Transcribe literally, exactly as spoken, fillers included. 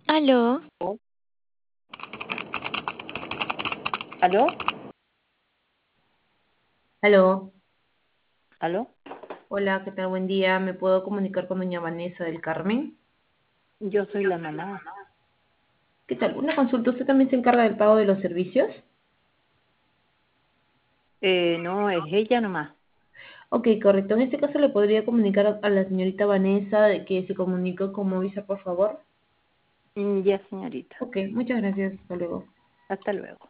Aló, ¿Aló? Aló, ¿Aló? hola, ¿qué tal? Buen día. ¿Me puedo comunicar con doña Vanessa del Carmen? Yo soy la mamá. ¿Qué tal? Una consulta, ¿usted también se encarga del pago de los servicios? Eh, no, es ella nomás. Ok, correcto. En este caso le podría comunicar a a la señorita Vanessa de que se comunicó con Movisa, por favor. Mm, Ya, señorita. Ok, muchas gracias. Hasta luego. Hasta luego.